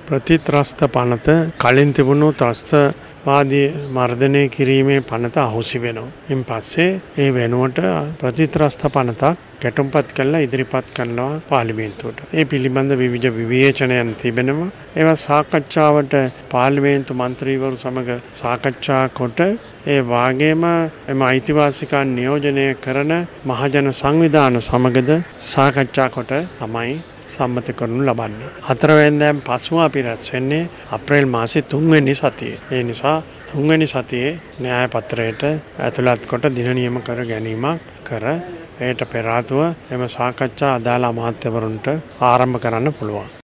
ප්‍රතිත්‍රස්ත පනත කලින් තිබුණු ත්‍රස්තවාදී මර්ධනය කිරීමේ පනත අහුසි වෙනවා. ඉන් පස්සේ ඒ වෙනුවට ප්‍රතිත්‍රස්ත පනතක් ගැටුම්පත් කළා ඉදිරිපත් කරනවා පාර්ලිමේන්තුවට. ඒ පිළිබඳ විවිධ විවේචනයන් තිබෙනවා. ඒවා සාකච්ඡාවට පාර්ලිමේන්තු මන්ත්‍රීවරු සමග සාකච්ඡා කොට ඒ වාගේම එම අයිතිවාසිකන් නියෝජනය කරන මහජන සංවිධාන සමගද සාකච්ඡා කොට තමයි සම්මත කරනු ලබන්නේ. 4 වෙනිදාන් පසුව අපි රැස් වෙන්නේ අප්‍රේල් මාසේ 3 වෙනි සතියේ. ඒ නිසා 3 වෙනි සතියේ න්‍යාය පත්‍රයට ඇතුළත් කොට දින නියම කර ගැනීමක් කර එයට පෙර ආතුව එම සාකච්ඡා අදාළ අමාත්‍යවරුන්ට ආරම්භ කරන්න පුළුවන්.